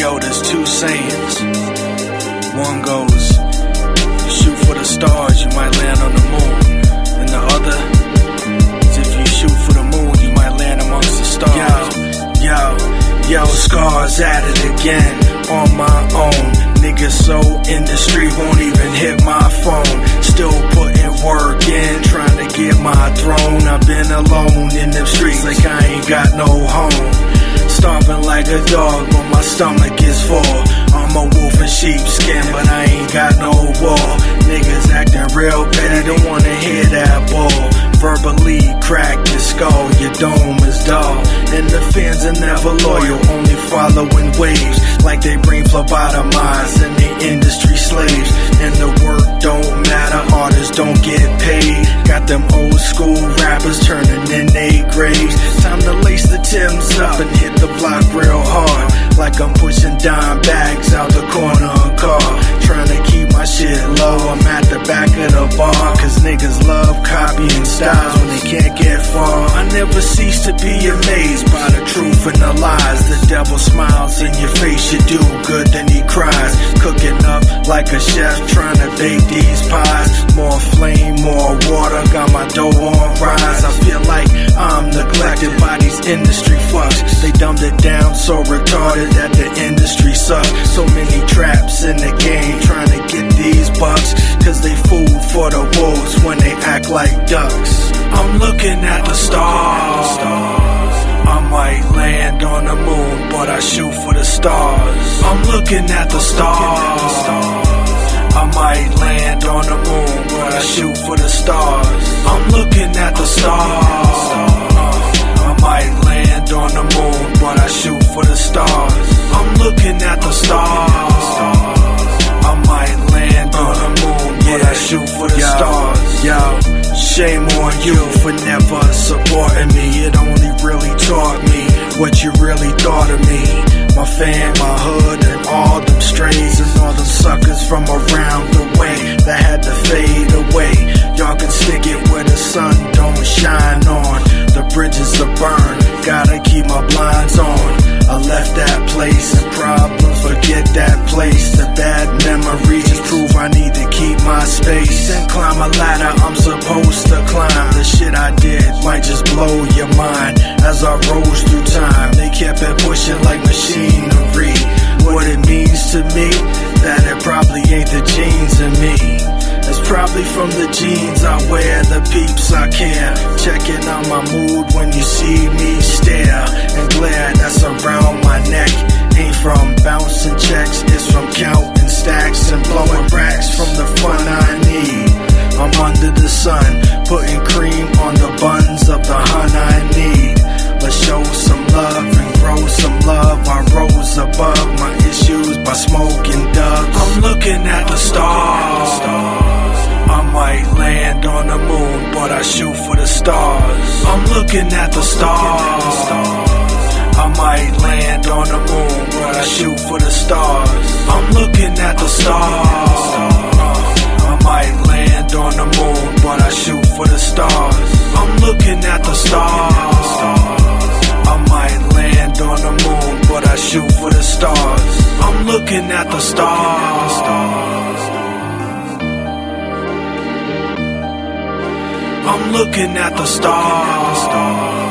Yo, there's two sayings. One goes, shoot for the stars, you might land on the moon. And the other is, if you shoot for the moon, you might land amongst the stars. Yo, Scars at it again, on my own. Niggas so in the street, won't even hit my phone. Still putting work in, trying to get my throne. I've been alone in them streets like I ain't got no home. Starving like a dog, but my stomach is full. I'm a wolf in sheepskin, but I ain't got no wall. Niggas acting real petty, don't wanna hear that bull. Verbally crack your skull, your dome is dull. And the fans are never loyal, only following waves. Like they brain phlebotomized and the industry slaves. And the work don't matter, artists don't get paid. Got them old school rappers turning in their graves. Time to lace the Timbs up and hit the block real hard. Like I'm pushing dime bags out the corner of a car. Trying to keep my shit low, I'm at the back of the bar. Cause niggas love copying styles when they can't get far. I never cease to be amazed by the truth and the lies. The devil smiles in your face, you do good then he cries. Cooking up like a chef trying to bake these pies. More flame, more water, got my dough on rise. I feel like I'm neglected by these industry fucks. They dumbed it down so retarded that the industry sucks. So many traps in the game trying to get these bucks. Cause they food for the wolves when they act like ducks. I'm looking at the stars. I might land on the moon, but I shoot for the stars. I'm looking at the stars. I might land on the moon, but I shoot for the stars. I'm looking at the stars. I might land on the moon, but I shoot for the stars. I'm looking at the stars. I might land on the moon, but I shoot for the stars. Yo, shame on you for never supporting me. It only really taught me what you really thought of me. My fam, my hood, and all them strays, and all them suckers from around the way that had to fade away. Y'all can stick it where the sun don't shine on. The bridges are burned, gotta keep my blinds on. I left that place and problems, forget that place. The bad memories just prove I need to keep my space. And climb a ladder I'm supposed to climb. The shit I did might just blow your mind. As I rose through time, they kept it pushing like machinery. What it means to me, that it probably ain't the genes in me. It's probably from the jeans I wear, the peeps I care. Checking on my mood when you see me stare and glare. That's around my neck. Ain't from bouncing checks, it's from counting stacks and blowing racks from the fun I need. I'm under the sun, putting cream on the buns of the hun I need. Let's show some love and grow some love. I rose above my issues by smoking dubs. I'm looking at the stars. I might land on the moon, but I shoot for the stars. I'm looking at the stars. I might land on the moon, but I shoot for the stars. I'm looking at the stars. I might land on the moon, but I shoot for the stars. I'm looking at the stars. I might land on the moon, but I shoot for the stars. I'm looking at the stars. I'm looking at the stars.